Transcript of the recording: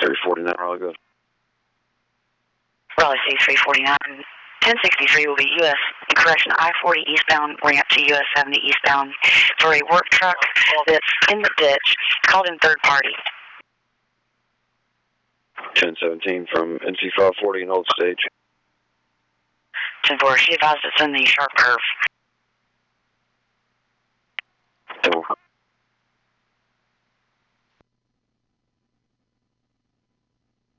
349, Raleigh, good. Raleigh C349. 1063 will be US, correction, I-40 eastbound, ramp to US 70 eastbound for a work truck that's in the ditch, called in third party. 1017 from NC 540 and hold stage. 10-4, she advised it's in the sharp curve.